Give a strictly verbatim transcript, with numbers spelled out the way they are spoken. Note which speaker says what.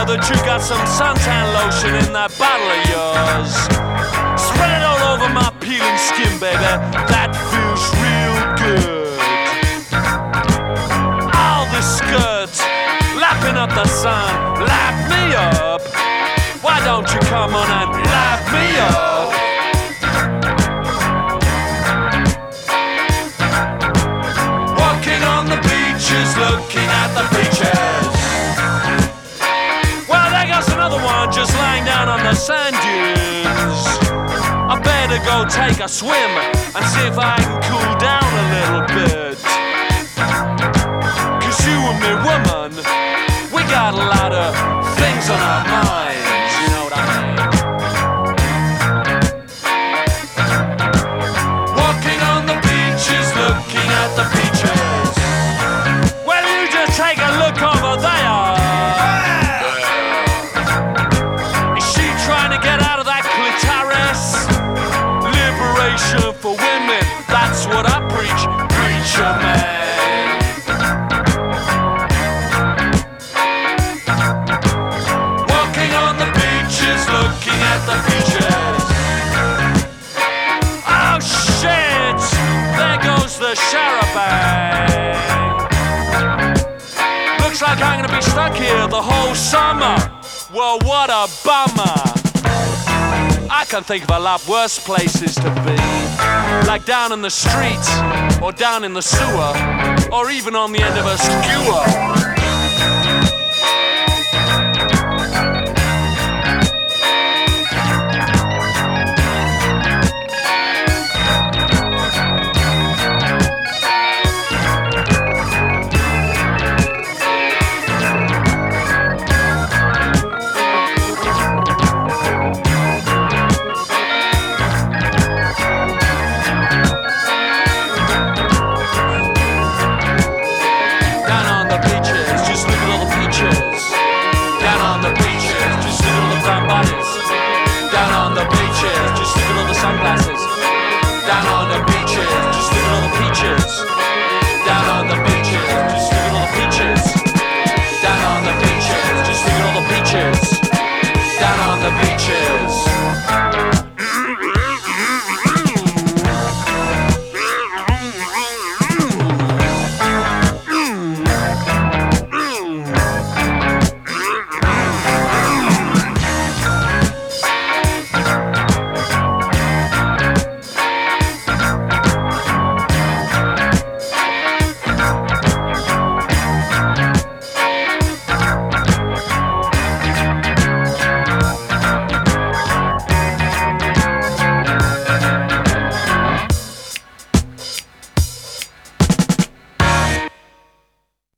Speaker 1: that you got some suntan lotion in that bottle of yours. Spread it all over my peeling skin, baby. That feels real good. All the skirt, lapping up the sun, lap me up. Why don't you come on and lap me up? Walking on the beaches, looking at the beaches. Well, there goes another one just lying down on the sand dunes. I better go take a swim and see if I can cool down a little bit. Cause you and me, woman, we got a lot of things on our minds, you know what I mean? Walking on the beaches, looking at the beaches. Well, you just take a look over there. Is she trying to get out of that clitoris? Liberation for women, that's what I preach, preacher man. Walking on the beaches, looking at the beaches. Oh shit, there goes the charabanc. Looks like I'm gonna be stuck here the whole summer. Well, what a bummer. I can think of a lot worse places to be, like down in the street, or down in the sewer, or even on the end of a skewer.